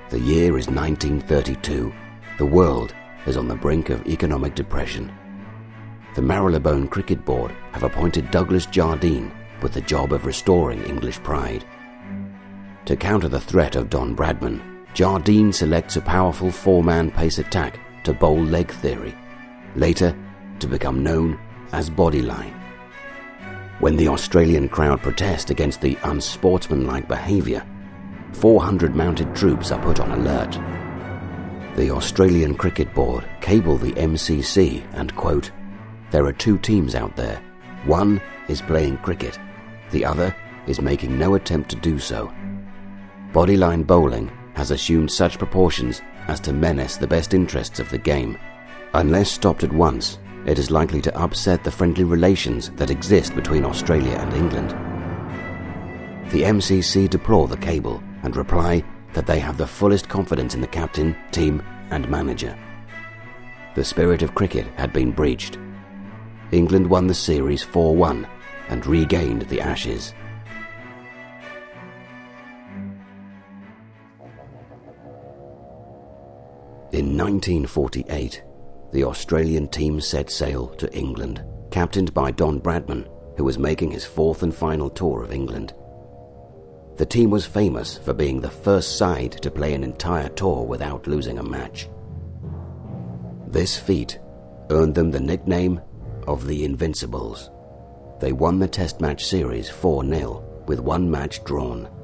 The year is 1932. The world is on the brink of economic depression. The Marylebone Cricket Board have appointed Douglas Jardine with the job of restoring English pride. To counter the threat of Don Bradman, Jardine selects a powerful four-man pace attack to bowl leg theory, later to become known as bodyline. When the Australian crowd protest against the unsportsmanlike behaviour, 400 mounted troops are put on alert. The Australian Cricket Board cable the MCC and quote, "There are two teams out there. One is playing cricket. The other is making no attempt to do so. Bodyline bowling has assumed such proportions as to menace the best interests of the game. Unless stopped at once, it is likely to upset the friendly relations that exist between Australia and England." The MCC deplore the cable and reply that they have the fullest confidence in the captain, team and manager. The spirit of cricket had been breached. England won the series 4-1 and regained the Ashes. In 1948, the Australian team set sail to England, captained by Don Bradman, who was making his fourth and final tour of England. The team was famous for being the first side to play an entire tour without losing a match. This feat earned them the nickname of the Invincibles. They won the Test match series 4-0, with one match drawn.